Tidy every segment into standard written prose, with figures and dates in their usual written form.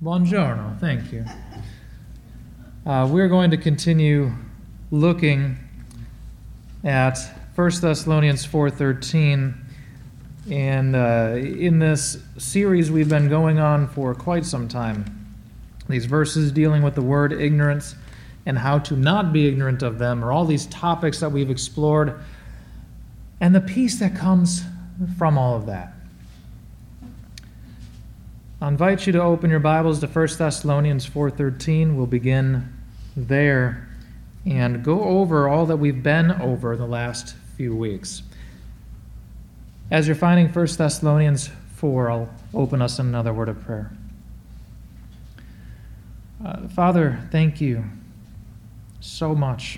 Buongiorno, thank you. We're going to continue looking at 1 Thessalonians 4:13, and in this series we've been going on for quite some time. These verses dealing with the word ignorance and how to not be ignorant of them are all these topics that we've explored, and the peace that comes from all of that. I invite you to open your Bibles to 1 Thessalonians 4:13. We'll begin there and go over all that we've been over the last few weeks. As you're finding 1 Thessalonians 4, I'll open us in another word of prayer. Father, thank you so much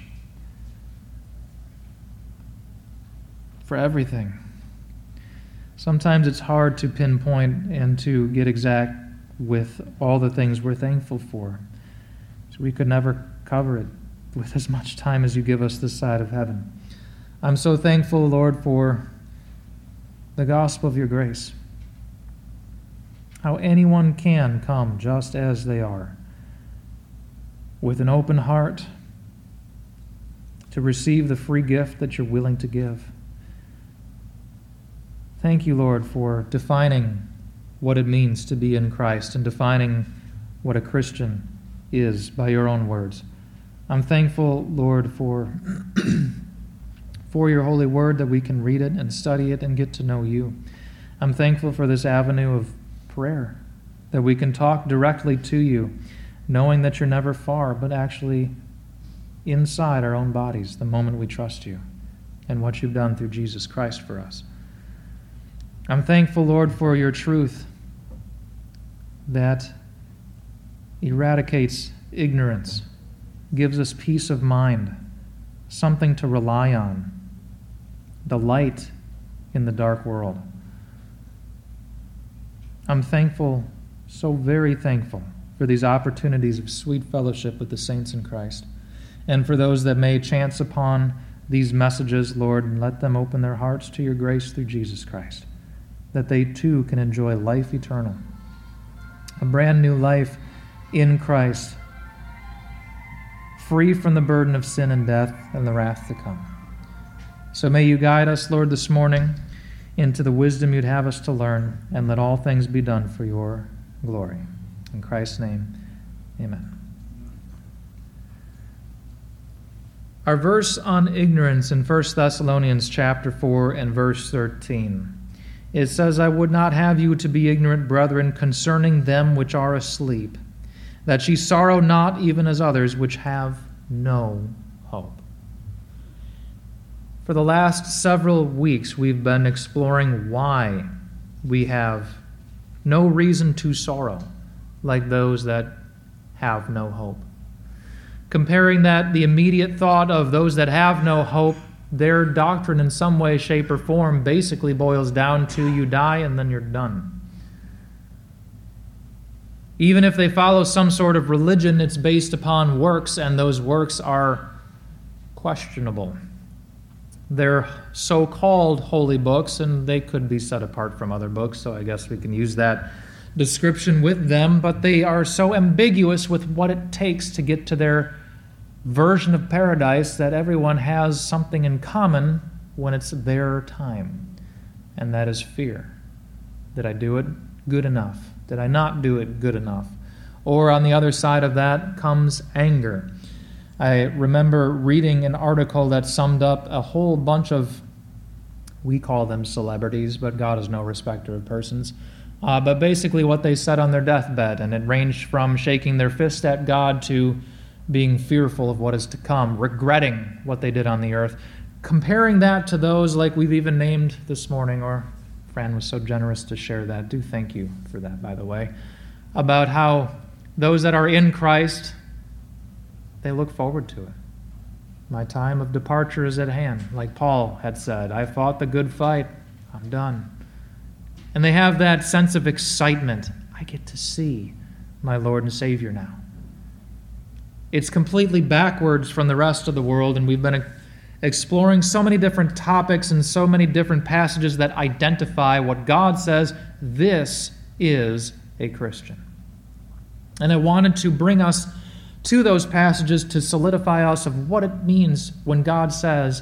for everything. Sometimes it's hard to pinpoint and to get exact with all the things we're thankful for. So we could never cover it with as much time as you give us this side of heaven. I'm so thankful, Lord, for the gospel of your grace. How anyone can come just as they are, with an open heart, to receive the free gift that you're willing to give. Thank you, Lord, for defining what it means to be in Christ and defining what a Christian is by your own words. I'm thankful, Lord, for your holy word, that we can read it and study it and get to know you. I'm thankful for this avenue of prayer, that we can talk directly to you, knowing that you're never far, but actually inside our own bodies the moment we trust you and what you've done through Jesus Christ for us. I'm thankful, Lord, for your truth that eradicates ignorance, gives us peace of mind, something to rely on, the light in the dark world. I'm thankful, so very thankful, for these opportunities of sweet fellowship with the saints in Christ. And for those that may chance upon these messages, Lord, and let them open their hearts to your grace through Jesus Christ, that they too can enjoy life eternal, a brand new life in Christ, free from the burden of sin and death and the wrath to come. So may you guide us, Lord, this morning into the wisdom you'd have us to learn, and let all things be done for your glory. In Christ's name, amen. Our verse on ignorance in 1 Thessalonians chapter 4 and verse 13. It says, I would not have you to be ignorant, brethren, concerning them which are asleep, that ye sorrow not even as others which have no hope. For the last several weeks, we've been exploring why we have no reason to sorrow like those that have no hope. Comparing that, the immediate thought of those that have no hope, their doctrine in some way, shape, or form basically boils down to you die and then you're done. Even if they follow some sort of religion, it's based upon works, and those works are questionable. They're so-called holy books, and they could be set apart from other books, so I guess we can use that description with them, but they are so ambiguous with what it takes to get to their version of paradise that everyone has something in common when it's their time, and that is fear. Did I do it good enough? Did I not do it good enough? Or on the other side of that comes anger. I remember reading an article that summed up a whole bunch of, we call them celebrities, but God is no respecter of persons, but basically what they said on their deathbed, and it ranged from shaking their fist at God to being fearful of what is to come, regretting what they did on the earth, comparing that to those like we've even named this morning, or Fran was so generous to share that. Do thank you for that, by the way, about how those that are in Christ, they look forward to it. My time of departure is at hand, like Paul had said. I fought the good fight. I'm done. And they have that sense of excitement. I get to see my Lord and Savior now. It's completely backwards from the rest of the world, and we've been exploring so many different topics and so many different passages that identify what God says this is a Christian. And I wanted to bring us to those passages to solidify us of what it means when God says,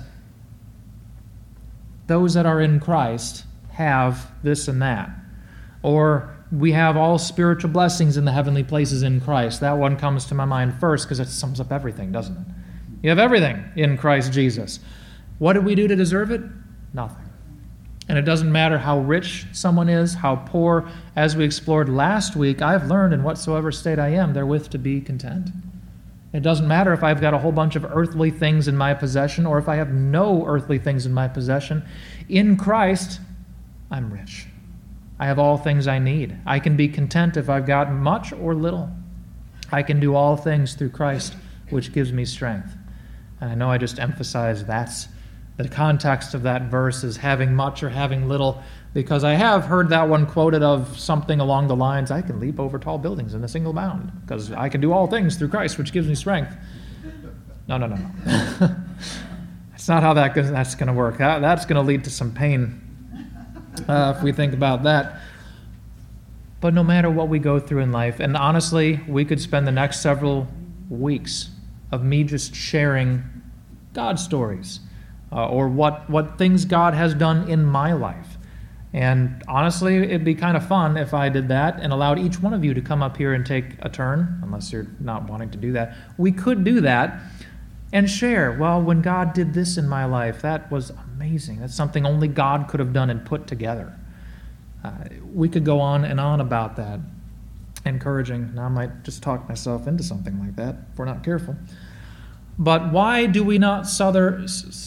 those that are in Christ have this and that. Or we have all spiritual blessings in the heavenly places in Christ. That one comes to my mind first because it sums up everything, doesn't it? You have everything in Christ Jesus. What did we do to deserve it? Nothing. And it doesn't matter how rich someone is, how poor. As we explored last week, I've learned in whatsoever state I am therewith to be content. It doesn't matter if I've got a whole bunch of earthly things in my possession or if I have no earthly things in my possession. In Christ, I'm rich. I have all things I need. I can be content if I've got much or little. I can do all things through Christ, which gives me strength. And I know I just emphasized that's the context of that verse is having much or having little, because I have heard that one quoted of something along the lines, I can leap over tall buildings in a single bound, because I can do all things through Christ, which gives me strength. No. That's not how that's going to work. That's going to lead to some pain if we think about that. But no matter what we go through in life, and honestly, we could spend the next several weeks of me just sharing God stories, or what things God has done in my life. And honestly, it'd be kind of fun if I did that and allowed each one of you to come up here and take a turn, unless you're not wanting to do that. We could do that and share, well, when God did this in my life, that was amazing. That's something only God could have done and put together. We could go on and on about that. Encouraging. Now I might just talk myself into something like that if we're not careful. But why do we not sorrow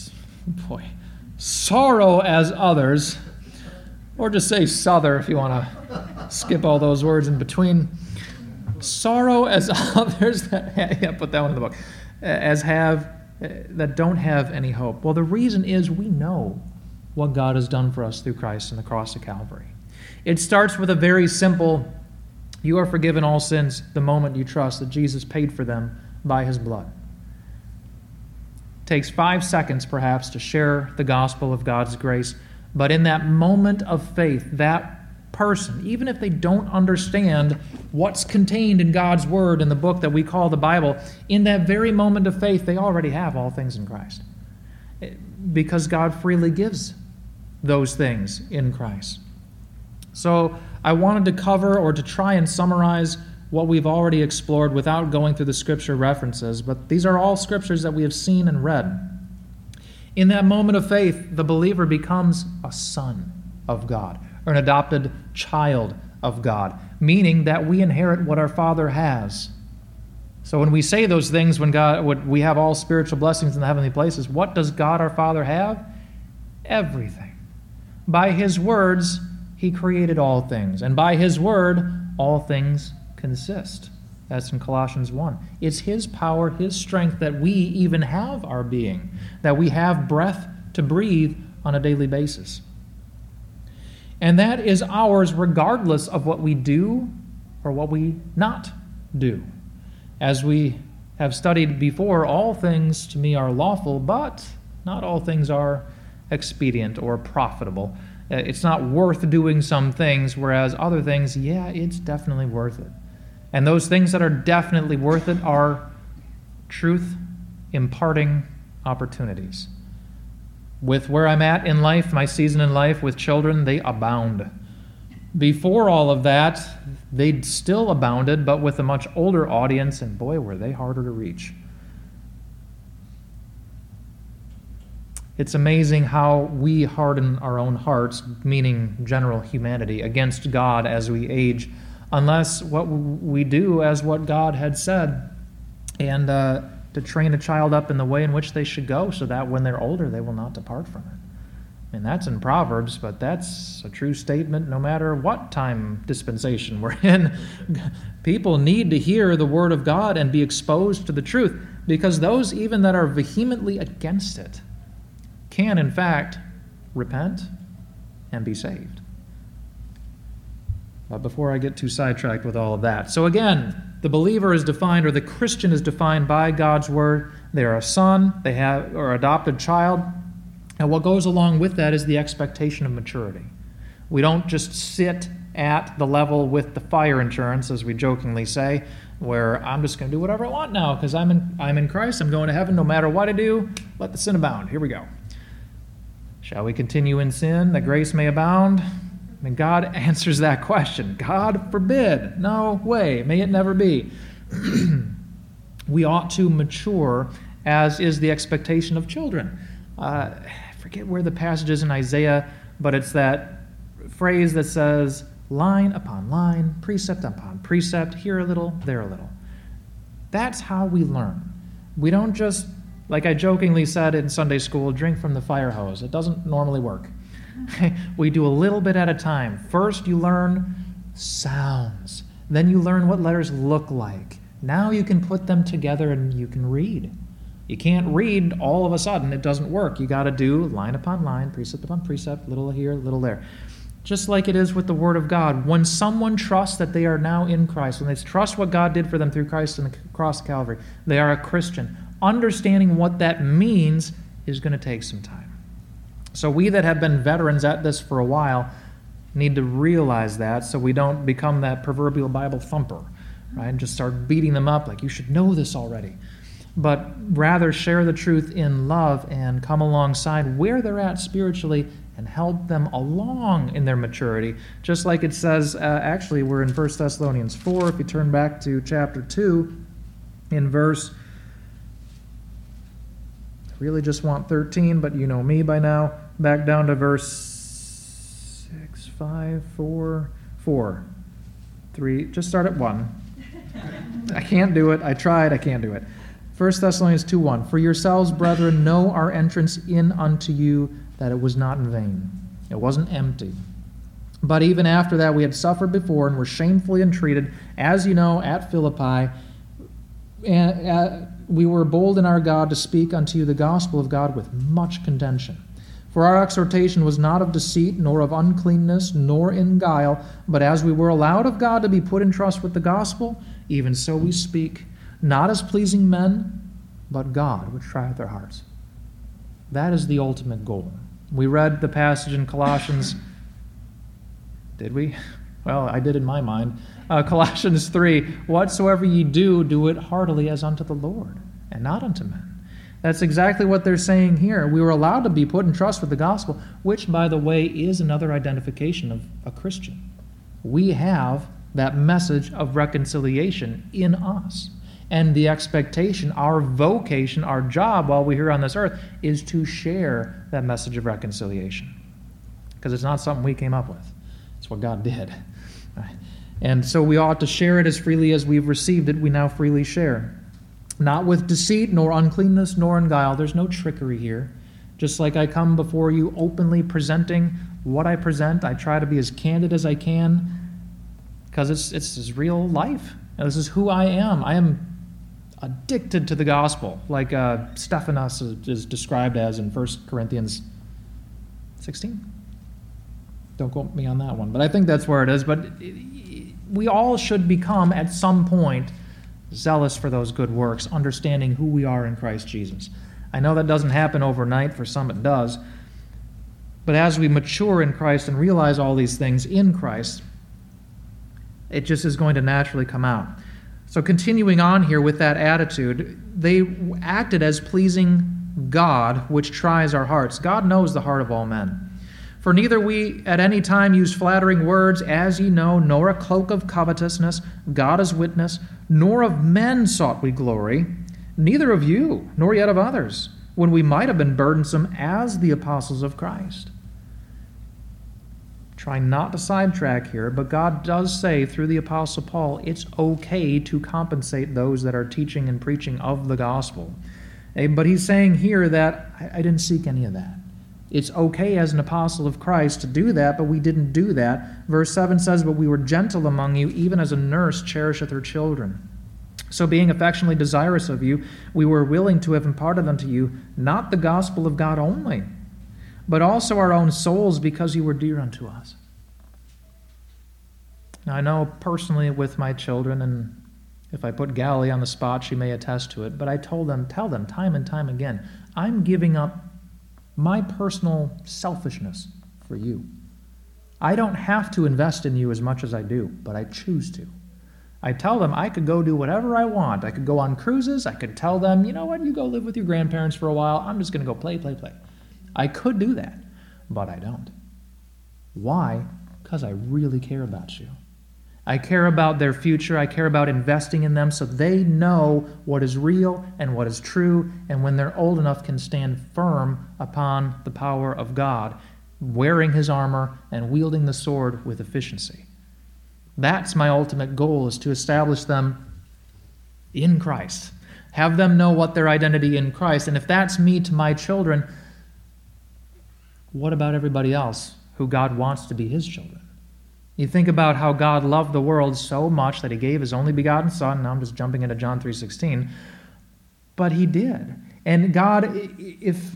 as others, or just say sother if you want to skip all those words in between. Sorrow as others that put that one in the book, that don't have any hope. Well, the reason is we know what God has done for us through Christ and the cross of Calvary. It starts with a very simple, you are forgiven all sins the moment you trust that Jesus paid for them by his blood. Takes 5 seconds, perhaps, to share the gospel of God's grace. But in that moment of faith, that person, even if they don't understand what's contained in God's word in the book that we call the Bible, in that very moment of faith, they already have all things in Christ. Because God freely gives those things in Christ. So I wanted to cover or to try and summarize what we've already explored without going through the scripture references, but these are all scriptures that we have seen and read. In that moment of faith, the believer becomes a son of God, or an adopted child of God, meaning that we inherit what our Father has. So when we say those things, when we have all spiritual blessings in the heavenly places, what does God our Father have? Everything. By his words, he created all things, and by his word, all things consist. That's in Colossians 1. It's his power, his strength that we even have our being, that we have breath to breathe on a daily basis. And that is ours regardless of what we do or what we not do. As we have studied before, all things to me are lawful, but not all things are expedient or profitable. It's not worth doing some things, whereas other things, yeah, it's definitely worth it. And those things that are definitely worth it are truth-imparting opportunities. With where I'm at in life, my season in life with children, they abound. Before all of that, they still abounded, but with a much older audience, and boy, were they harder to reach. It's amazing how we harden our own hearts, meaning general humanity, against God as we age, unless what we do as what God had said, and to train a child up in the way in which they should go, so that when they're older, they will not depart from it. And that's in Proverbs, but that's a true statement no matter what time dispensation we're in. People need to hear the word of God and be exposed to the truth, because those even that are vehemently against it can, in fact, repent and be saved. But before I get too sidetracked with all of that. So again, the believer is defined, or the Christian is defined by God's word. They are a son, they have or adopted child. And what goes along with that is the expectation of maturity. We don't just sit at the level with the fire insurance, as we jokingly say, where I'm just going to do whatever I want now because I'm in Christ. I'm going to heaven no matter what I do. Let the sin abound. Here we go. Shall we continue in sin that grace may abound? And God answers that question. God forbid. No way. May it never be. We ought to mature, as is the expectation of children. I forget where the passage is in Isaiah, but it's that phrase that says, line upon line, precept upon precept, here a little, there a little. That's how we learn. We don't just, like I jokingly said in Sunday school, drink from the fire hose. It doesn't normally work. We do a little bit at a time. First, you learn sounds. Then you learn what letters look like. Now you can put them together and you can read. You can't read all of a sudden. It doesn't work. You got to do line upon line, precept upon precept, little here, little there. Just like it is with the Word of God. When someone trusts that they are now in Christ, when they trust what God did for them through Christ and the cross of Calvary, they are a Christian. Understanding what that means is going to take some time. So we that have been veterans at this for a while need to realize that so we don't become that proverbial Bible thumper, right? And just start beating them up like you should know this already. But rather share the truth in love and come alongside where they're at spiritually and help them along in their maturity. Just like it says, actually, we're in 1 Thessalonians 4. If you turn back to chapter 2, in verse, really just want 13, but you know me by now. Back down to verse 6, 5, 4, 4, 3. Just start at 1. I can't do it. I tried. I can't do it. 1 Thessalonians 2:1. For yourselves, brethren, know our entrance in unto you, that it was not in vain. It wasn't empty. But even after that we had suffered before and were shamefully entreated, as you know, at Philippi, and we were bold in our God to speak unto you the gospel of God with much contention. For our exhortation was not of deceit, nor of uncleanness, nor in guile, but as we were allowed of God to be put in trust with the gospel, even so we speak, not as pleasing men, but God, which trieth their hearts. That is the ultimate goal. We read the passage in Colossians. Did we? Well, I did in my mind. Colossians 3, whatsoever ye do, do it heartily as unto the Lord, and not unto men. That's exactly what they're saying here. We were allowed to be put in trust with the gospel, which, by the way, is another identification of a Christian. We have that message of reconciliation in us. And the expectation, our vocation, our job while we're here on this earth is to share that message of reconciliation. Because it's not something we came up with. It's what God did. Right? And so we ought to share it as freely as we've received it. We now freely share. Not with deceit, nor uncleanness, nor in guile. There's no trickery here. Just like I come before you openly presenting what I present, I try to be as candid as I can because it's real life. And this is who I am. I am addicted to the gospel, like Stephanos is described as in 1 Corinthians 16. Don't quote me on that one, but I think that's where it is. But we all should become, at some point, zealous for those good works, understanding who we are in Christ Jesus. I know that doesn't happen overnight. For some it does. But as we mature in Christ and realize all these things in Christ, it just is going to naturally come out. So continuing on here with that attitude, they acted as pleasing God, which tries our hearts. God knows the heart of all men. For neither we at any time use flattering words, as ye know, nor a cloak of covetousness, God is witness, nor of men sought we glory, neither of you, nor yet of others, when we might have been burdensome as the apostles of Christ. Try not to sidetrack here, but God does say through the Apostle Paul, it's okay to compensate those that are teaching and preaching of the gospel. But he's saying here that I didn't seek any of that. It's okay as an apostle of Christ to do that, but we didn't do that. Verse 7 says, but we were gentle among you, even as a nurse cherisheth her children. So being affectionately desirous of you, we were willing to have imparted unto you not the gospel of God only, but also our own souls, because you were dear unto us. Now, I know personally with my children, and if I put Gally on the spot, she may attest to it, but I tell them time and time again, I'm giving up my personal selfishness for you. I don't have to invest in you as much as I do, but I choose to. I tell them I could go do whatever I want. I could go on cruises. I could tell them, you know what, you go live with your grandparents for a while. I'm just going to go play. I could do that, but I don't. Why? Because I really care about you. I care about their future. I care about investing in them so they know what is real and what is true, and when they're old enough can stand firm upon the power of God, wearing his armor and wielding the sword with efficiency. That's my ultimate goal, is to establish them in Christ. Have them know what their identity in Christ. And if that's me to my children, what about everybody else who God wants to be his children? You think about how God loved the world so much that he gave his only begotten Son. Now I'm just jumping into John 3:16. But he did. And God, if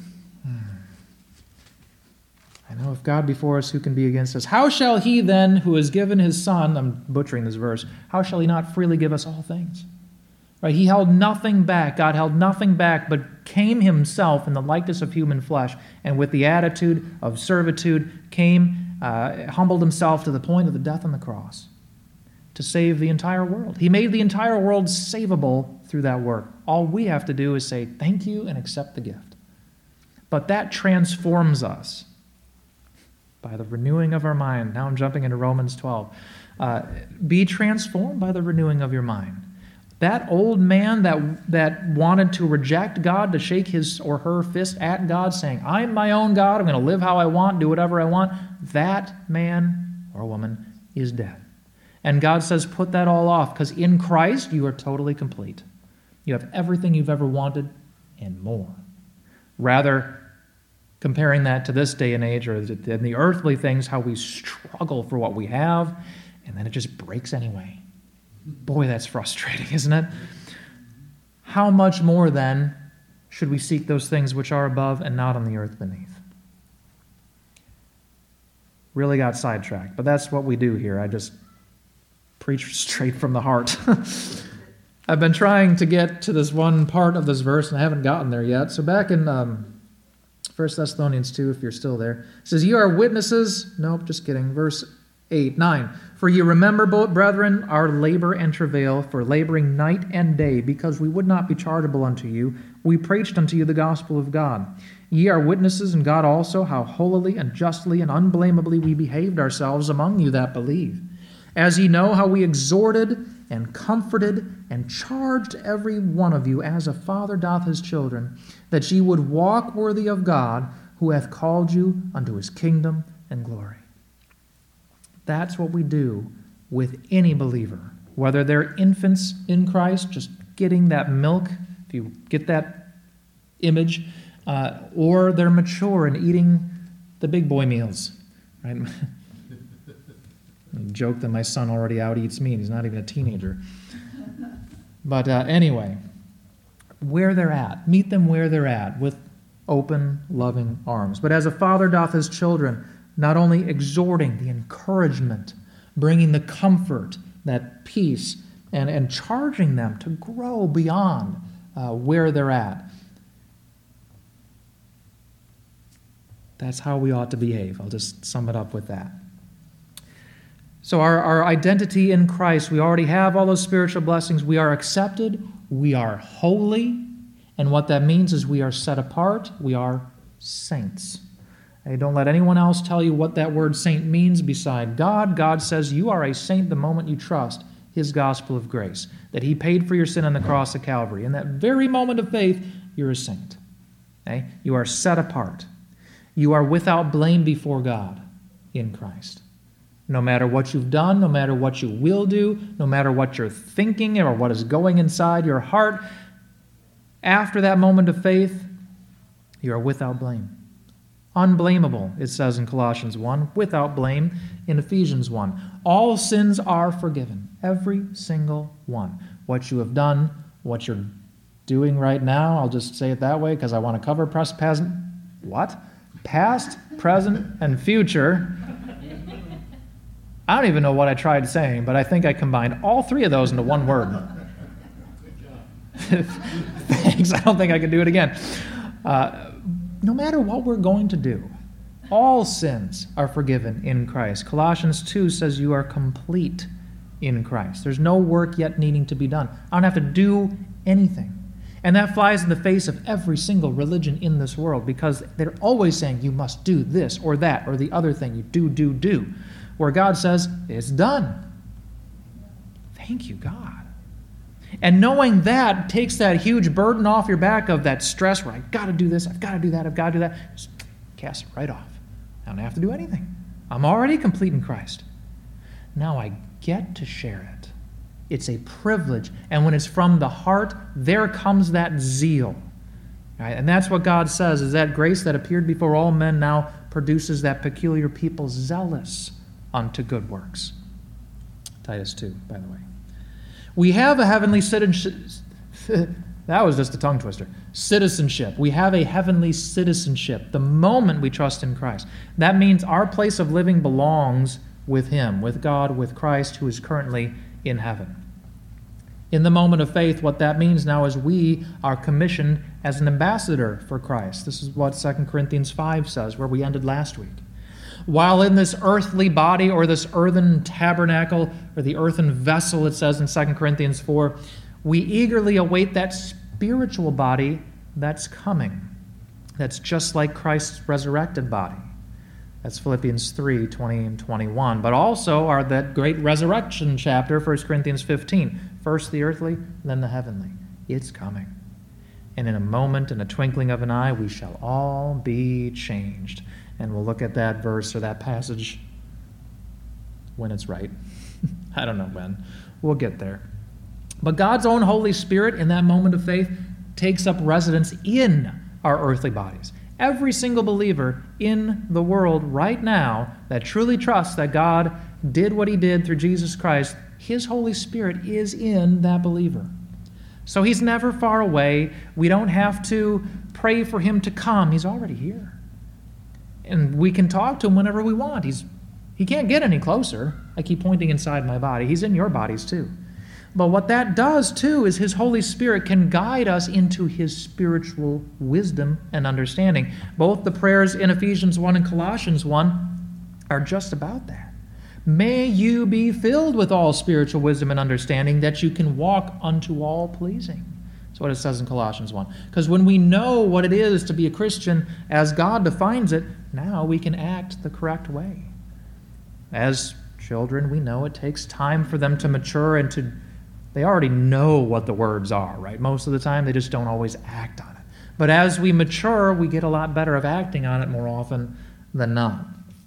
God be for us, who can be against us? How shall he then, who has given his Son, I'm butchering this verse, how shall he not freely give us all things? Right? He held nothing back. God held nothing back, but came himself in the likeness of human flesh, and with the attitude of servitude humbled himself to the point of the death on the cross to save the entire world. He made the entire world savable through that work. All we have to do is say thank you and accept the gift. But that transforms us by the renewing of our mind. Now I'm jumping into Romans 12. Be transformed by the renewing of your mind. That old man that wanted to reject God, to shake his or her fist at God, saying, I'm my own God, I'm going to live how I want, do whatever I want, that man or woman is dead. And God says, put that all off, because in Christ you are totally complete. You have everything you've ever wanted and more. Rather, comparing that to this day and age, or in the earthly things, how we struggle for what we have, and then it just breaks anyway. Boy, that's frustrating, isn't it? How much more, then, should we seek those things which are above and not on the earth beneath? Really got sidetracked, but that's what we do here. I just preach straight from the heart. I've been trying to get to this one part of this verse, and I haven't gotten there yet. So back in 1 Thessalonians 2, if you're still there, it says, you are witnesses. Nope, just kidding. Verse 9. For ye remember, brethren, our labor and travail, for laboring night and day, because we would not be chargeable unto you. We preached unto you the gospel of God. Ye are witnesses, and God also, how holily and justly and unblameably we behaved ourselves among you that believe. As ye know how we exhorted and comforted and charged every one of you, as a father doth his children, that ye would walk worthy of God, who hath called you unto his kingdom and glory. That's what we do with any believer, whether they're infants in Christ, just getting that milk, if you get that image, or they're mature and eating the big boy meals. Right? I joke that my son already out-eats me, and he's not even a teenager. But anyway, where they're at, meet them where they're at, with open, loving arms. But as a father doth his children, not only exhorting, the encouragement, bringing the comfort, that peace, and charging them to grow beyond where they're at. That's how we ought to behave. I'll just sum it up with that. So our identity in Christ, we already have all those spiritual blessings. We are accepted. We are holy. And what that means is we are set apart. We are saints. Hey, don't let anyone else tell you what that word saint means beside God. God says you are a saint the moment you trust his gospel of grace, that he paid for your sin on the cross of Calvary. In that very moment of faith, you're a saint. Okay? You are set apart. You are without blame before God in Christ. No matter what you've done, no matter what you will do, no matter what you're thinking or what is going inside your heart, after that moment of faith, you are without blame. Unblameable, it says in Colossians 1, without blame in Ephesians 1. All sins are forgiven, every single one. What you have done, what you're doing right now, I'll just say it that way because I want to cover past, present, and future. I don't even know what I tried saying, but I think I combined all three of those into one word. Thanks, I don't think I can do it again. No matter what we're going to do, all sins are forgiven in Christ. Colossians 2 says you are complete in Christ. There's no work yet needing to be done. I don't have to do anything. And that flies in the face of every single religion in this world, because they're always saying you must do this or that or the other thing. You do. Where God says, it's done. Thank you, God. And knowing that takes that huge burden off your back of that stress where I've got to do this, I've got to do that, I've got to do that. Just cast it right off. I don't have to do anything. I'm already complete in Christ. Now I get to share it. It's a privilege. And when it's from the heart, there comes that zeal. Right? And that's what God says, is that grace that appeared before all men now produces that peculiar people zealous unto good works. Titus 2, by the way. We have a heavenly citizenship. That was just a tongue twister. Citizenship. We have a heavenly citizenship the moment we trust in Christ. That means our place of living belongs with Him, with God, with Christ, who is currently in heaven. In the moment of faith, what that means now is we are commissioned as an ambassador for Christ. This is what 2 Corinthians 5 says, where we ended last week. While in this earthly body, or this earthen tabernacle, or the earthen vessel, it says in 2 Corinthians 4, we eagerly await that spiritual body that's coming. That's just like Christ's resurrected body. That's Philippians 3, 20 and 21. But also are that great resurrection chapter, 1 Corinthians 15. First the earthly, then the heavenly. It's coming. And in a moment, in a twinkling of an eye, we shall all be changed. And we'll look at that verse or that passage when it's right. I don't know when. We'll get there. But God's own Holy Spirit, in that moment of faith, takes up residence in our earthly bodies. Every single believer in the world right now that truly trusts that God did what He did through Jesus Christ, His Holy Spirit is in that believer. So He's never far away. We don't have to pray for Him to come. He's already here. And we can talk to Him whenever we want. He can't get any closer. I keep pointing inside my body. He's in your bodies too. But what that does too is His Holy Spirit can guide us into His spiritual wisdom and understanding. Both the prayers in Ephesians 1 and Colossians 1 are just about that. May you be filled with all spiritual wisdom and understanding, that you can walk unto all pleasing. That's what it says in Colossians 1. Because when we know what it is to be a Christian as God defines it, now we can act the correct way. As children, we know it takes time for them to mature and they already know what the words are, right? Most of the time, they just don't always act on it. But as we mature, we get a lot better of acting on it more often than not.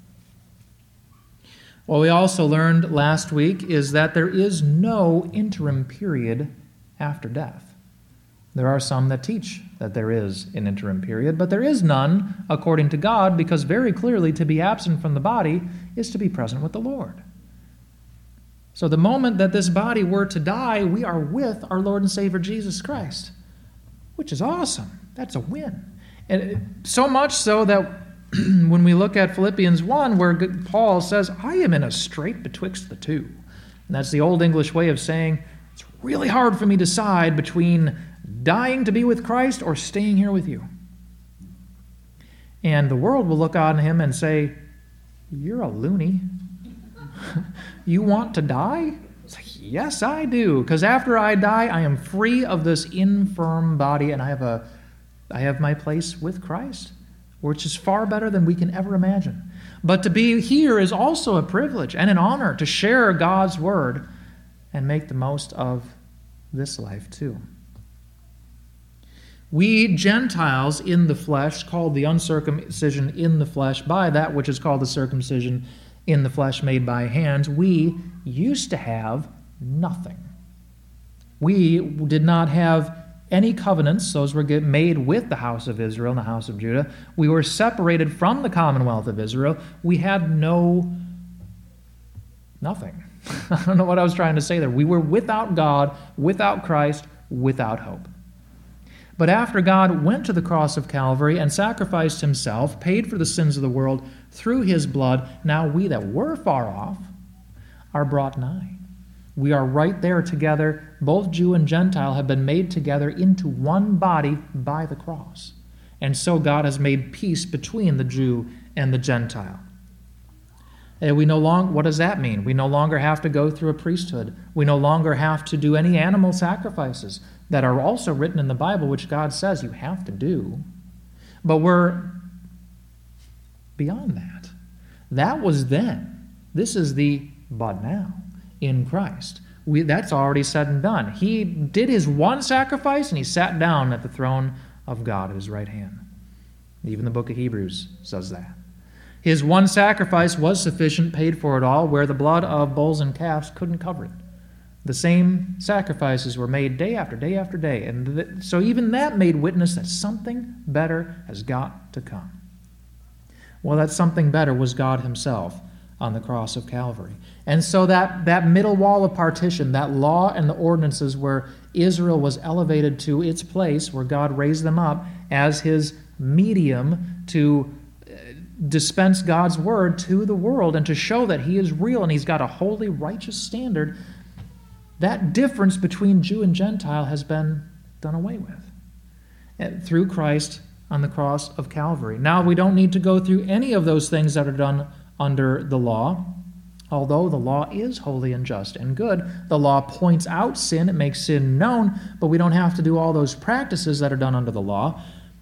What we also learned last week is that there is no interim period after death. There are some that teach that there is an interim period, but there is none according to God, because very clearly to be absent from the body is to be present with the Lord. So the moment that this body were to die, we are with our Lord and Savior Jesus Christ, which is awesome. That's a win. And so much so that when we look at Philippians 1, where Paul says, I am in a strait betwixt the two. And that's the old English way of saying, it's really hard for me to decide between dying to be with Christ or staying here with you. And the world will look on him and say, you're a loony. You want to die? It's like, yes, I do. Because after I die, I am free of this infirm body, and I have my place with Christ, which is far better than we can ever imagine. But to be here is also a privilege and an honor to share God's word and make the most of this life too. We Gentiles in the flesh, called the uncircumcision in the flesh by that which is called the circumcision in the flesh made by hands, we used to have nothing. We did not have any covenants. Those were made with the house of Israel and the house of Judah. We were separated from the commonwealth of Israel. We had nothing. I don't know what I was trying to say there. We were without God, without Christ, without hope. But after God went to the cross of Calvary and sacrificed Himself, paid for the sins of the world through His blood, now we that were far off are brought nigh. We are right there together. Both Jew and Gentile have been made together into one body by the cross. And so God has made peace between the Jew and the Gentile. And what does that mean? We no longer have to go through a priesthood. We no longer have to do any animal sacrifices that are also written in the Bible, which God says you have to do. But we're beyond that. That was then. This is the but now in Christ. That's already said and done. He did his one sacrifice, and he sat down at the throne of God at his right hand. Even the book of Hebrews says that. His one sacrifice was sufficient, paid for it all, where the blood of bulls and calves couldn't cover it. The same sacrifices were made day after day after day. And so even that made witness that something better has got to come. Well, that something better was God himself on the cross of Calvary. And so that middle wall of partition, that law and the ordinances where Israel was elevated to its place, where God raised them up as his medium to dispense God's word to the world and to show that he is real and he's got a holy, righteous standard, that difference between Jew and Gentile has been done away with through Christ on the cross of Calvary. Now we don't need to go through any of those things that are done under the law. Although the law is holy and just and good, the law points out sin, it makes sin known, but we don't have to do all those practices that are done under the law.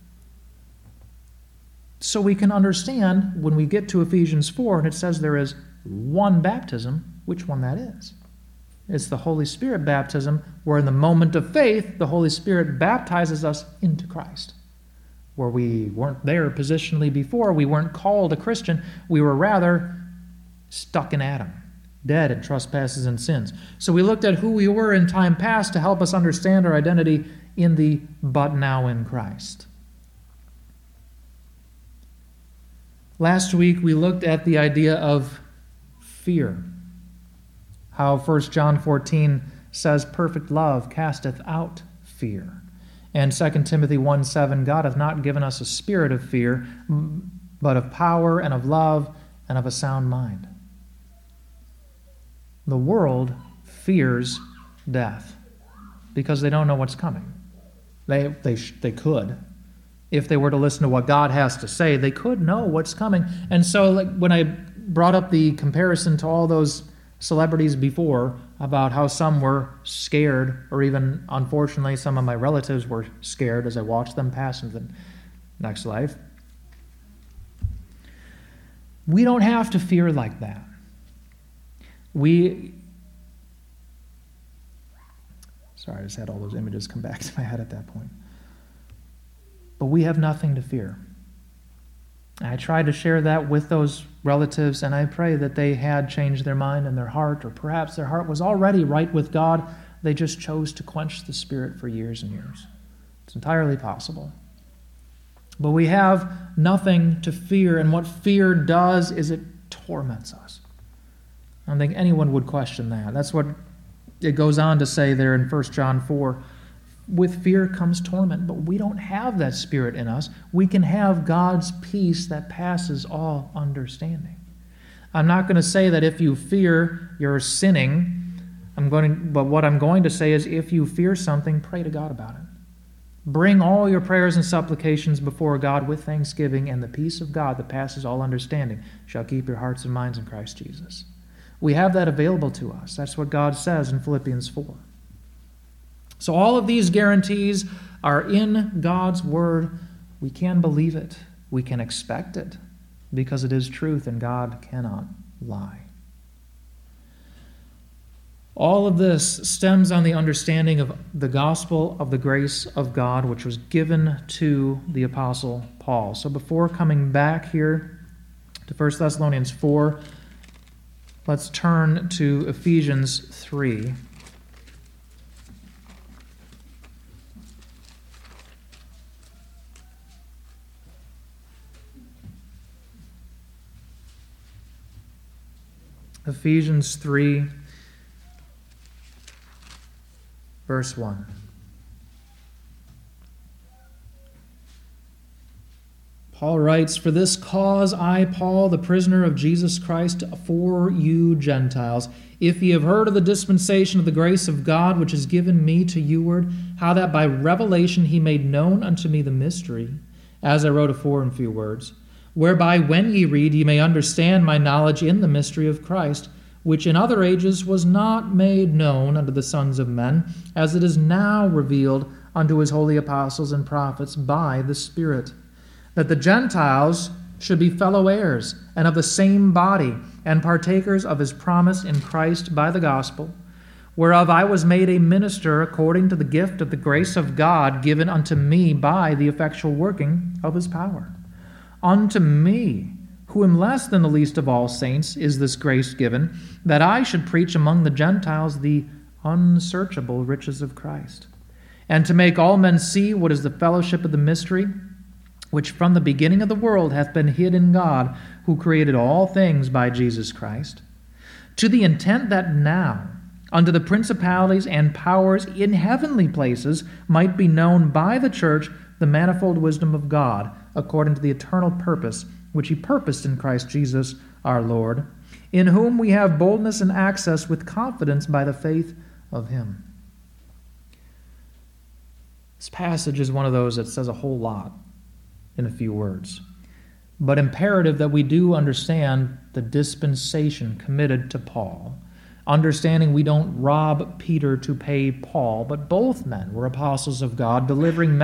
So we can understand when we get to Ephesians 4 and it says there is one baptism, which one that is. It's the Holy Spirit baptism, where in the moment of faith, the Holy Spirit baptizes us into Christ. Where we weren't there positionally before, we weren't called a Christian, we were rather stuck in Adam, dead in trespasses and sins. So we looked at who we were in time past to help us understand our identity in the but now in Christ. Last week we looked at the idea of fear. How 1 John 14 says, perfect love casteth out fear. And 2 Timothy 1:7, God hath not given us a spirit of fear, but of power and of love and of a sound mind. The world fears death because they don't know what's coming. They could. If they were to listen to what God has to say, they could know what's coming. And so when I brought up the comparison to all those celebrities before about how some were scared, or even, unfortunately, some of my relatives were scared as I watched them pass into the next life. We don't have to fear like that. Sorry, I just had all those images come back to my head at that point. But we have nothing to fear. I tried to share that with those relatives, and I pray that they had changed their mind and their heart, or perhaps their heart was already right with God. They just chose to quench the Spirit for years and years. It's entirely possible. But we have nothing to fear, and what fear does is it torments us. I don't think anyone would question that. That's what it goes on to say there in 1 John 4. With fear comes torment, but we don't have that spirit in us. We can have God's peace that passes all understanding. I'm not going to say that if you fear, you're sinning. But what I'm going to say is if you fear something, pray to God about it. Bring all your prayers and supplications before God with thanksgiving, and the peace of God that passes all understanding shall keep your hearts and minds in Christ Jesus. We have that available to us. That's what God says in Philippians 4. So all of these guarantees are in God's Word. We can believe it. We can expect it because it is truth and God cannot lie. All of this stems on the understanding of the gospel of the grace of God, which was given to the Apostle Paul. So before coming back here to 1 Thessalonians 4, let's turn to Ephesians 3. Ephesians 3, verse 1. Paul writes, "For this cause I, Paul, the prisoner of Jesus Christ, for you Gentiles, if ye have heard of the dispensation of the grace of God, which is given me to youward, how that by revelation he made known unto me the mystery, as I wrote afore in few words, whereby when ye read ye may understand my knowledge in the mystery of Christ, which in other ages was not made known unto the sons of men, as it is now revealed unto his holy apostles and prophets by the Spirit, that the Gentiles should be fellow heirs, and of the same body, and partakers of his promise in Christ by the gospel, whereof I was made a minister according to the gift of the grace of God given unto me by the effectual working of his power. Unto me, who am less than the least of all saints, is this grace given, that I should preach among the Gentiles the unsearchable riches of Christ, and to make all men see what is the fellowship of the mystery, which from the beginning of the world hath been hid in God, who created all things by Jesus Christ, to the intent that now unto the principalities and powers in heavenly places might be known by the church the manifold wisdom of God, according to the eternal purpose which he purposed in Christ Jesus our Lord, in whom we have boldness and access with confidence by the faith of him. This passage is one of those that says a whole lot in a few words, but imperative that we do understand the dispensation committed to Paul, understanding we don't rob Peter to pay Paul, but both men were apostles of God, delivering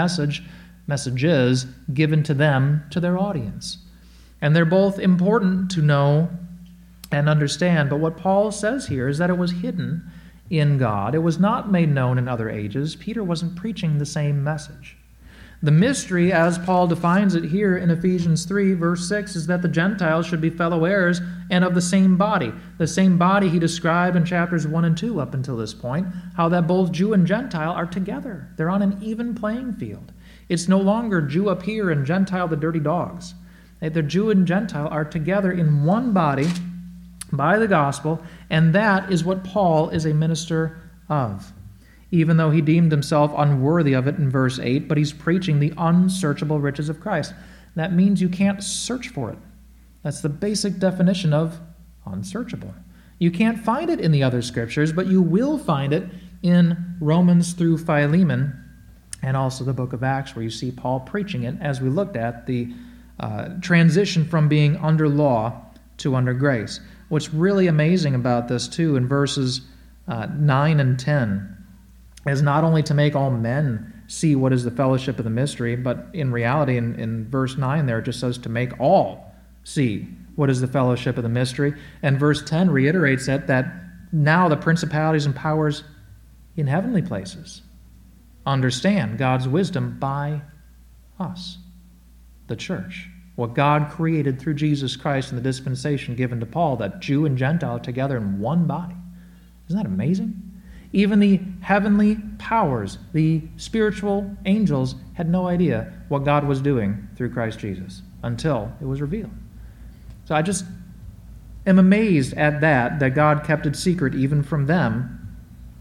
messages given to them to their audience. And they're both important to know and understand, but what Paul says here is that it was hidden in God. It was not made known in other ages. Peter wasn't preaching the same message. The mystery, as Paul defines it here in Ephesians 3, verse 6, is that the Gentiles should be fellow heirs and of the same body. The same body he described in chapters 1 and 2 up until this point, how that both Jew and Gentile are together. They're on an even playing field. It's no longer Jew up here and Gentile the dirty dogs. The Jew and Gentile are together in one body by the gospel, and that is what Paul is a minister of, even though he deemed himself unworthy of it in verse 8, but he's preaching the unsearchable riches of Christ. That means you can't search for it. That's the basic definition of unsearchable. You can't find it in the other scriptures, but you will find it in Romans through Philemon, and also the book of Acts, where you see Paul preaching it, as we looked at the transition from being under law to under grace. What's really amazing about this, too, in verses 9 and 10, is not only to make all men see what is the fellowship of the mystery, but in reality, in verse 9 there, it just says to make all see what is the fellowship of the mystery. And verse 10 reiterates that now the principalities and powers in heavenly places understand God's wisdom by us, the church. What God created through Jesus Christ in the dispensation given to Paul, that Jew and Gentile are together in one body. Isn't that amazing? Even the heavenly powers, the spiritual angels, had no idea what God was doing through Christ Jesus until it was revealed. So I just am amazed at that God kept it secret even from them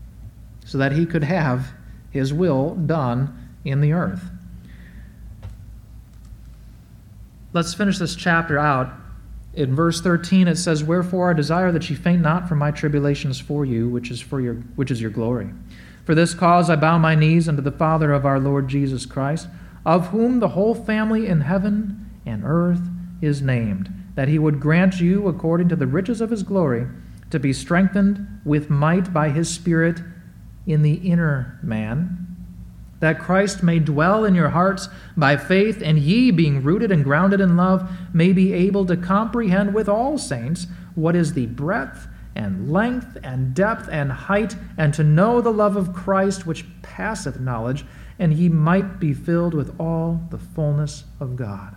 so that he could have his will done in the earth. Let's finish this chapter out. In verse 13 it says, "Wherefore I desire that ye faint not for my tribulations for you, which is your glory. For this cause I bow my knees unto the Father of our Lord Jesus Christ, of whom the whole family in heaven and earth is named, that he would grant you, according to the riches of his glory, to be strengthened with might by his Spirit in the inner man, that Christ may dwell in your hearts by faith, and ye, being rooted and grounded in love, may be able to comprehend with all saints what is the breadth and length and depth and height, and to know the love of Christ which passeth knowledge, and ye might be filled with all the fullness of God."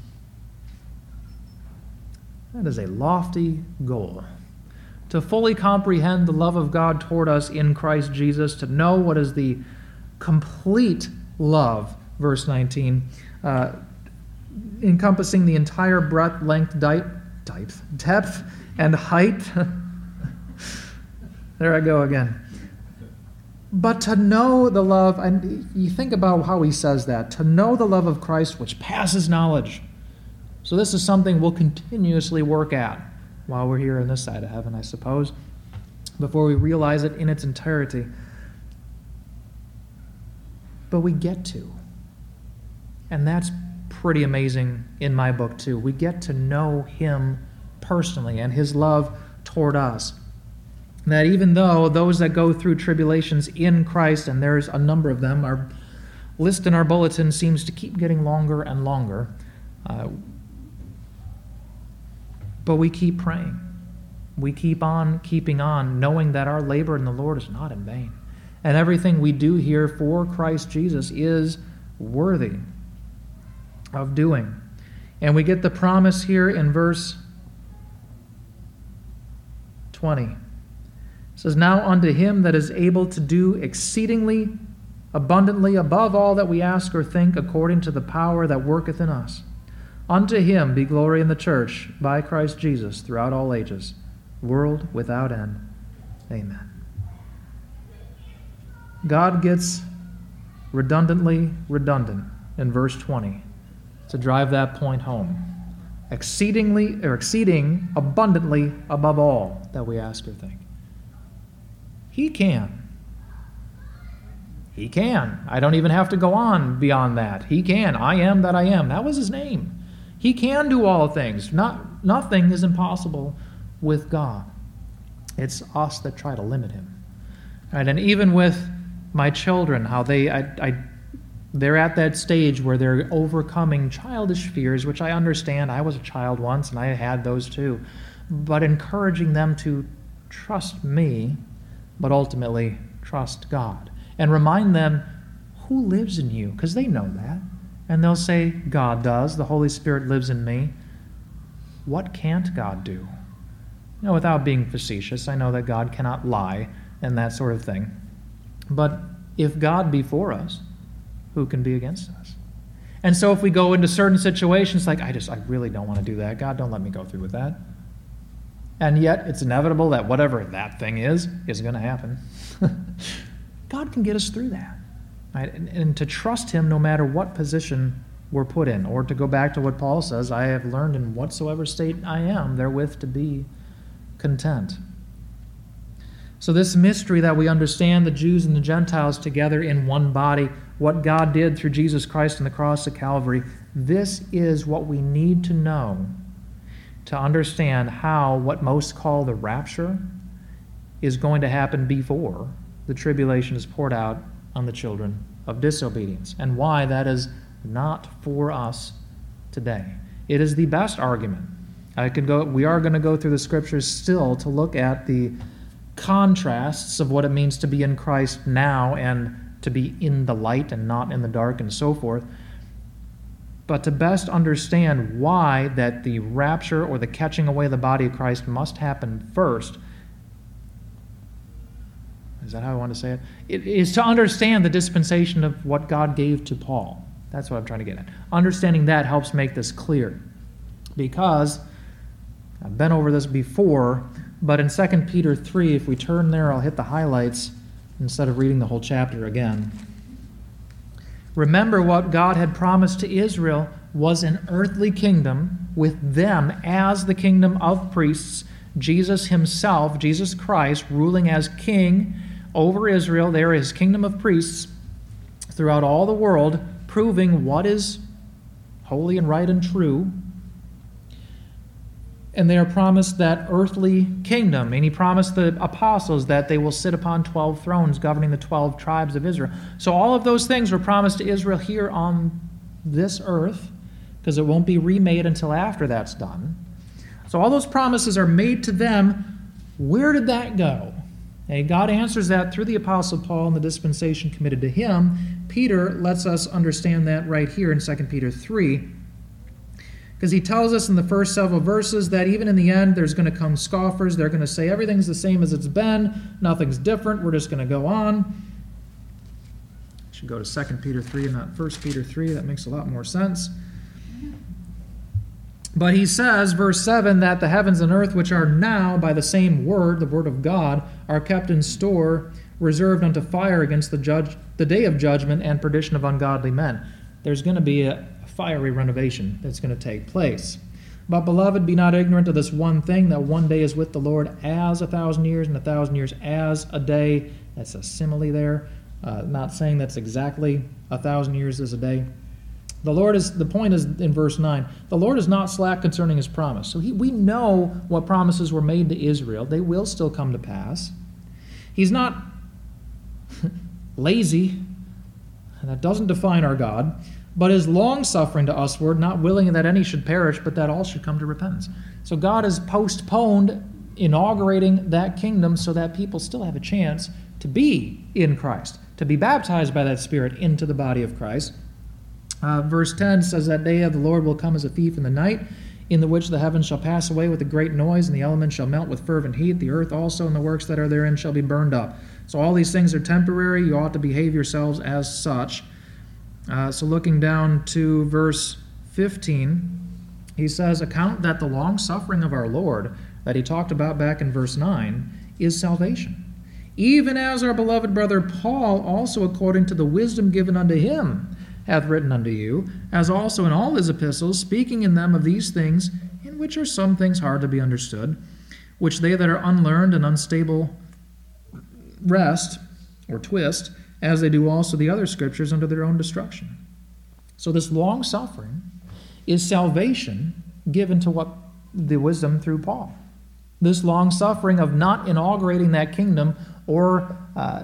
That is a lofty goal. To fully comprehend the love of God toward us in Christ Jesus, to know what is the complete love, verse 19, encompassing the entire breadth, length, depth, and height. There I go again. But to know the love, and you think about how he says that, to know the love of Christ which passes knowledge. So this is something we'll continuously work at while we're here on this side of heaven, I suppose, before we realize it in its entirety. But we get to. And that's pretty amazing in my book too. We get to know him personally and his love toward us. That even though those that go through tribulations in Christ, and there's a number of them, our list in our bulletin seems to keep getting longer and longer, but we keep praying. We keep on keeping on, knowing that our labor in the Lord is not in vain. And everything we do here for Christ Jesus is worthy of doing. And we get the promise here in verse 20. It says, "Now unto him that is able to do exceedingly abundantly above all that we ask or think, according to the power that worketh in us. Unto him be glory in the church by Christ Jesus throughout all ages, world without end. Amen." God gets redundantly redundant in verse 20 to drive that point home. Exceeding abundantly above all that we ask or think. He can. He can. I don't even have to go on beyond that. He can. I am that I am. That was his name. He can do all things. Nothing is impossible with God. It's us that try to limit him. Right? And even with my children, how they're at that stage where they're overcoming childish fears, which I understand. I was a child once, and I had those too. But encouraging them to trust me, but ultimately trust God. And remind them who lives in you, because they know that. And they'll say, God does. The Holy Spirit lives in me. What can't God do? Without being facetious, I know that God cannot lie and that sort of thing. But if God be for us, who can be against us? And so if we go into certain situations like, I really don't want to do that. God, don't let me go through with that. And yet it's inevitable that whatever that thing is going to happen. God can get us through that. Right? And to trust him no matter what position we're put in. Or to go back to what Paul says, I have learned in whatsoever state I am therewith to be content. So this mystery that we understand, the Jews and the Gentiles together in one body, what God did through Jesus Christ on the cross of Calvary, this is what we need to know to understand how what most call the rapture is going to happen before the tribulation is poured out on the children of disobedience, and why that is not for us today. It is the best argument. We are going to go through the scriptures still to look at the contrasts of what it means to be in Christ now and to be in the light and not in the dark and so forth. But to best understand why that the rapture or the catching away of the body of Christ must happen first. Is that how I want to say it? It is to understand the dispensation of what God gave to Paul. That's what I'm trying to get at. Understanding that helps make this clear. Because I've been over this before, but in 2 Peter 3, if we turn there, I'll hit the highlights instead of reading the whole chapter again. Remember what God had promised to Israel was an earthly kingdom with them as the kingdom of priests, Jesus himself, Jesus Christ, ruling as king over Israel. There is kingdom of priests throughout all the world, proving what is holy and right and true. And they are promised that earthly kingdom. And he promised the apostles that they will sit upon 12 thrones governing the 12 tribes of Israel. So all of those things were promised to Israel here on this earth, because it won't be remade until after that's done. So all those promises are made to them. Where did that go? And God answers that through the Apostle Paul and the dispensation committed to him. Peter lets us understand that right here in 2 Peter 3. Because he tells us in the first several verses that even in the end there's going to come scoffers. They're going to say everything's the same as it's been. Nothing's different. We're just going to go on. I should go to 2 Peter 3 and not 1 Peter 3. That makes a lot more sense. But he says, verse 7, that the heavens and earth, which are now by the same word, the word of God, are kept in store, reserved unto fire against the day of judgment and perdition of ungodly men. There's going to be a fiery renovation that's going to take place. But, beloved, be not ignorant of this one thing, that one day is with the Lord as 1,000 years, and 1,000 years as a day. That's a simile there. Not saying that's exactly 1,000 years is a day. The point is in verse 9, the Lord is not slack concerning his promise. So we know what promises were made to Israel. They will still come to pass. He's not lazy, and that doesn't define our God, but is long-suffering to usward, not willing that any should perish, but that all should come to repentance. So God has postponed inaugurating that kingdom so that people still have a chance to be in Christ, to be baptized by that Spirit into the body of Christ. Verse 10 says, that day of the Lord will come as a thief in the night, in the which the heavens shall pass away with a great noise, and the elements shall melt with fervent heat. The earth also and the works that are therein shall be burned up. So all these things are temporary. You ought to behave yourselves as such. So looking down to verse 15, he says, account that the long-suffering of our Lord, that he talked about back in verse 9, is salvation. Even as our beloved brother Paul, also according to the wisdom given unto him, hath written unto you, as also in all his epistles, speaking in them of these things, in which are some things hard to be understood, which they that are unlearned and unstable wrest, or twist, as they do also the other scriptures unto their own destruction. So this long suffering is salvation given to what the wisdom through Paul. This long suffering of not inaugurating that kingdom or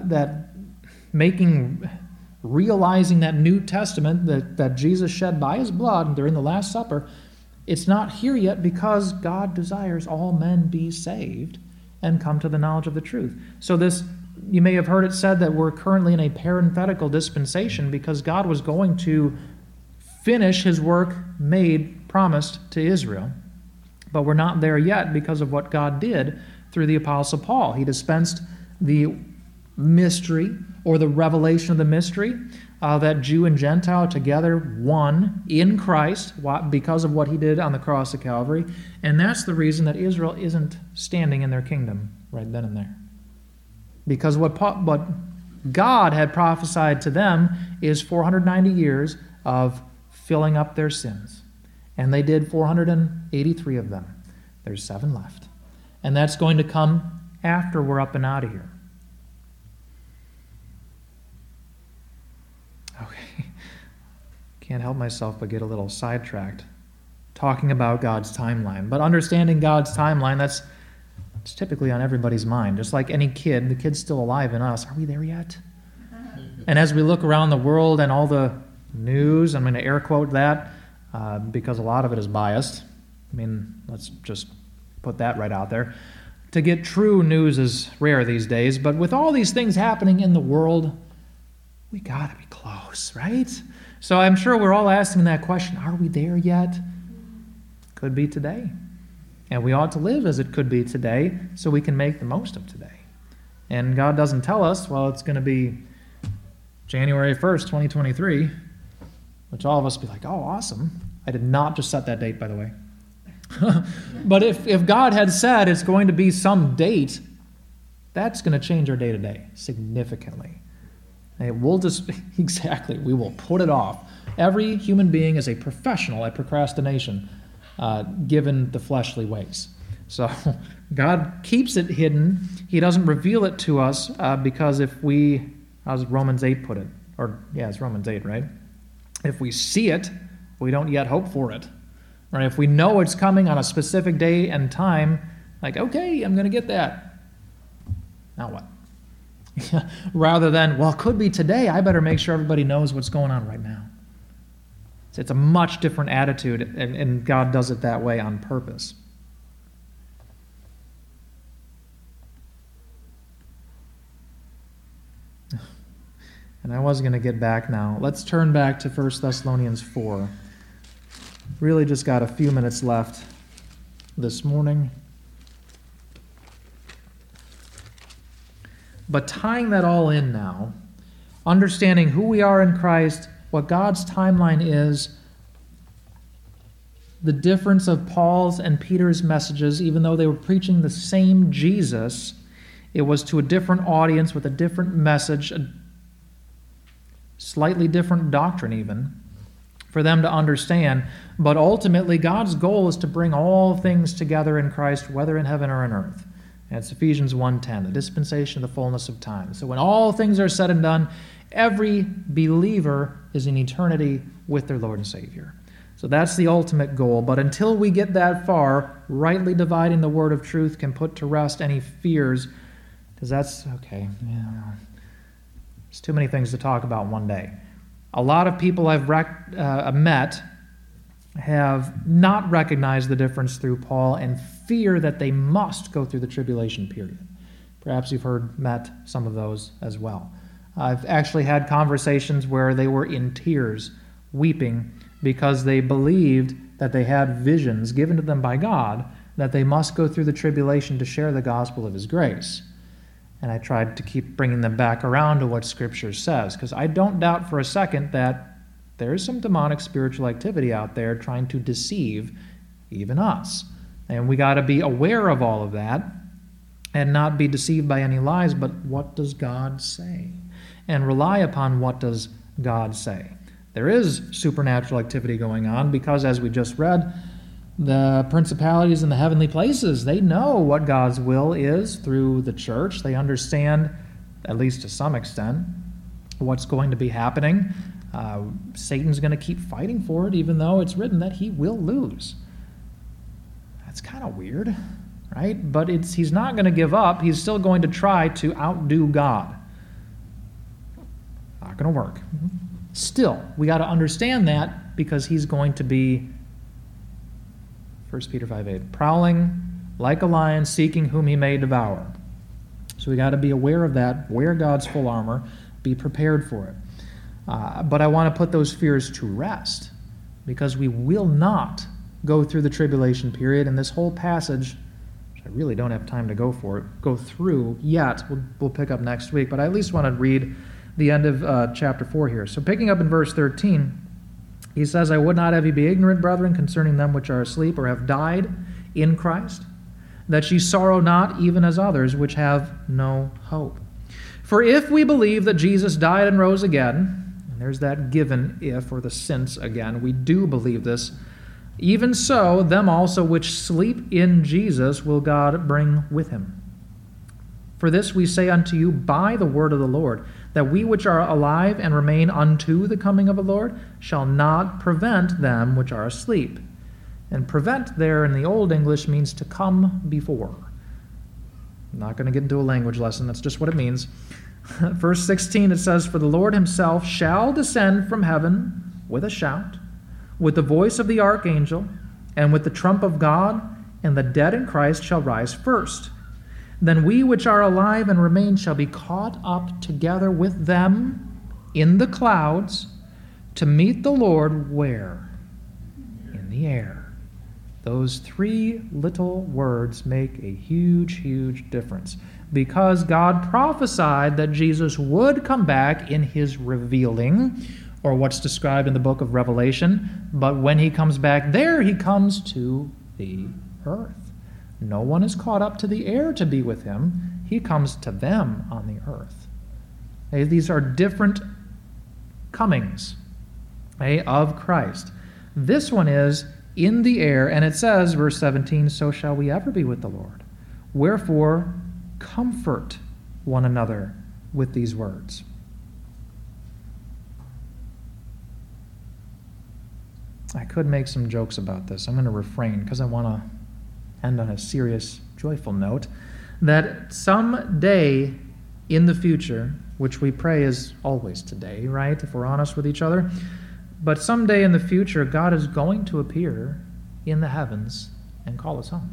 realizing that New Testament that Jesus shed by his blood during the Last Supper, it's not here yet because God desires all men be saved and come to the knowledge of the truth. So this, you may have heard it said that we're currently in a parenthetical dispensation because God was going to finish his work promised to Israel. But we're not there yet because of what God did through the Apostle Paul. He dispensed the mystery or the revelation of the mystery that Jew and Gentile together won in Christ because of what he did on the cross of Calvary. And that's the reason that Israel isn't standing in their kingdom right then and there. Because what God had prophesied to them is 490 years of filling up their sins. And they did 483 of them. There's 7 left. And that's going to come after we're up and out of here. Okay. Can't help myself but get a little sidetracked talking about God's timeline. But understanding God's timeline, it's typically on everybody's mind. Just like any kid, the kid's still alive in us. Are we there yet? And as we look around the world and all the news, I'm going to air quote that because a lot of it is biased. I mean, let's just put that right out there. To get true news is rare these days, but with all these things happening in the world, we got to be close, right? So I'm sure we're all asking that question, are we there yet? Could be today. And we ought to live as it could be today so we can make the most of today. And God doesn't tell us, well, it's going to be January 1st, 2023, which all of us be like, oh, awesome. I did not just set that date, by the way. But if God had said it's going to be some date, that's going to change our day-to-day significantly. And we'll just, exactly, we will put it off. Every human being is a professional at procrastination, given the fleshly ways. So God keeps it hidden. He doesn't reveal it to us because if we, how's Romans 8 put it? It's Romans 8, right? If we see it, we don't yet hope for it. Right? If we know it's coming on a specific day and time, like, okay, I'm going to get that. Now what? Rather than, well, it could be today. I better make sure everybody knows what's going on right now. So it's a much different attitude, and God does it that way on purpose. And I was going to get back now. Let's turn back to 1 Thessalonians 4. Really just got a few minutes left this morning. But tying that all in now, understanding who we are in Christ, what God's timeline is, the difference of Paul's and Peter's messages, even though they were preaching the same Jesus, it was to a different audience with a different message, a slightly different doctrine even, for them to understand. But ultimately, God's goal is to bring all things together in Christ, whether in heaven or on earth. And it's Ephesians 1:10, the dispensation of the fullness of time. So when all things are said and done, every believer is in eternity with their Lord and Savior. So that's the ultimate goal. But until we get that far, rightly dividing the word of truth can put to rest any fears, because that's, okay, yeah, there's too many things to talk about in one day. A lot of people I've met have not recognized the difference through Paul and fear that they must go through the tribulation period. Perhaps you've met some of those as well. I've actually had conversations where they were in tears, weeping, because they believed that they had visions given to them by God, that they must go through the tribulation to share the gospel of His grace. And I tried to keep bringing them back around to what Scripture says, because I don't doubt for a second that there is some demonic spiritual activity out there trying to deceive even us. And we got to be aware of all of that and not be deceived by any lies, but what does God say? And rely upon what does God say. There is supernatural activity going on because, as we just read, the principalities in the heavenly places, they know what God's will is through the church. They understand, at least to some extent, what's going to be happening. Satan's going to keep fighting for it, even though it's written that he will lose. That's kind of weird, right? But he's not going to give up. He's still going to try to outdo God. Not going to work. Still, we got to understand that because he's going to be, 1 Peter 5:8, prowling like a lion, seeking whom he may devour. So we got to be aware of that, wear God's full armor, be prepared for it. But I want to put those fears to rest because we will not go through the tribulation period, and this whole passage, which I really don't have time to go through yet. We'll pick up next week, but I at least want to read the end of chapter 4 here. So picking up in verse 13, he says, I would not have you be ignorant, brethren, concerning them which are asleep or have died in Christ, that ye sorrow not even as others which have no hope. For if we believe that Jesus died and rose again, and there's that given if, or the since again, we do believe this, even so, them also which sleep in Jesus will God bring with him. For this we say unto you by the word of the Lord, that we which are alive and remain unto the coming of the Lord shall not prevent them which are asleep. And prevent there in the Old English means to come before. I'm not going to get into a language lesson, that's just what it means. Verse 16, it says, For the Lord himself shall descend from heaven with a shout, with the voice of the archangel, and with the trump of God, and the dead in Christ shall rise first. Then we which are alive and remain shall be caught up together with them in the clouds to meet the Lord where? In the air. Those three little words make a huge, huge difference because God prophesied that Jesus would come back in his revealing, or what's described in the book of Revelation, but when he comes back there, he comes to the earth. No one is caught up to the air to be with him. He comes to them on the earth. These are different comings of Christ. This one is in the air, and it says, verse 17, So shall we ever be with the Lord. Wherefore, comfort one another with these words. I could make some jokes about this. I'm going to refrain because I want to end on a serious, joyful note, that someday in the future, which we pray is always today, right, if we're honest with each other, but someday in the future, God is going to appear in the heavens and call us home.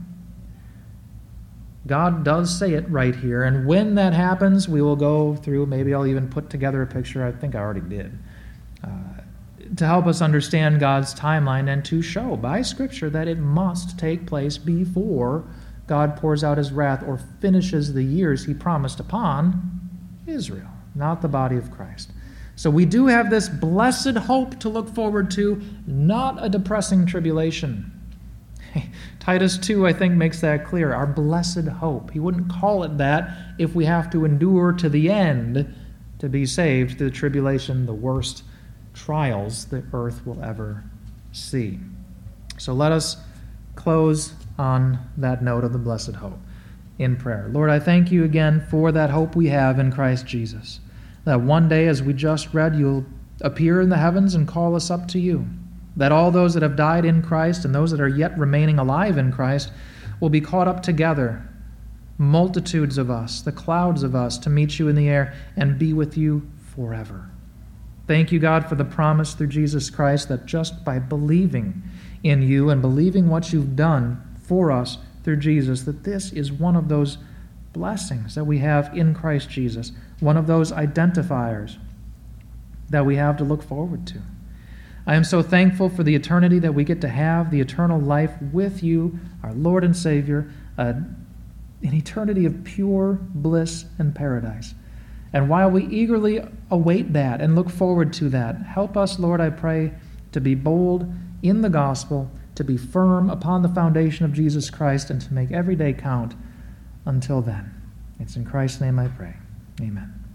God does say it right here, and when that happens, we will go through, maybe I'll even put together a picture, I think I already did, to help us understand God's timeline and to show by Scripture that it must take place before God pours out his wrath or finishes the years he promised upon Israel, not the body of Christ. So we do have this blessed hope to look forward to, not a depressing tribulation. Titus 2, I think, makes that clear, our blessed hope. He wouldn't call it that if we have to endure to the end to be saved, the tribulation, the worst trials the earth will ever see. So let us close on that note of the blessed hope in prayer. Lord, I thank you again for that hope we have in Christ Jesus, that one day, as we just read, you'll appear in the heavens and call us up to you, that all those that have died in Christ and those that are yet remaining alive in Christ will be caught up together, multitudes of us, the clouds of us, to meet you in the air and be with you forever. Thank you, God, for the promise through Jesus Christ that just by believing in you and believing what you've done for us through Jesus, that this is one of those blessings that we have in Christ Jesus, one of those identifiers that we have to look forward to. I am so thankful for the eternity that we get to have, the eternal life with you, our Lord and Savior, an eternity of pure bliss and paradise. And while we eagerly await that and look forward to that, help us, Lord, I pray, to be bold in the gospel, to be firm upon the foundation of Jesus Christ, and to make every day count until then. It's in Christ's name I pray. Amen.